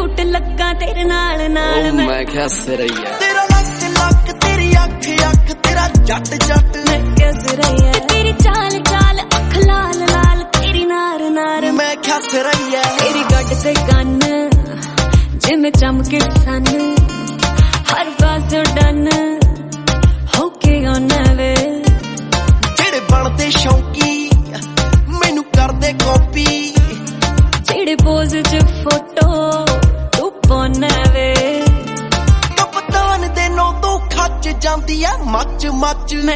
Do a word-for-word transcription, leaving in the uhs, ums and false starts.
cute लगा तेरे नाल नाल मैं क्या सिरैया तेरा लक लक तेरी अख अख तेरा जट जट मैं क्या सिरैया तेरी चाल चाल अख लाल लाल तेरी नार नार मैं क्या सिरैया तेरी गड ते गन जिमें चमके सन हर पासों डन होके आना वे जेड़े बनते शौकी मैनू करदे कॉपी जेड़े पोज च फोटो तू पाना वे कप्तान दे नो तू खच जांदी आ मच मच मैं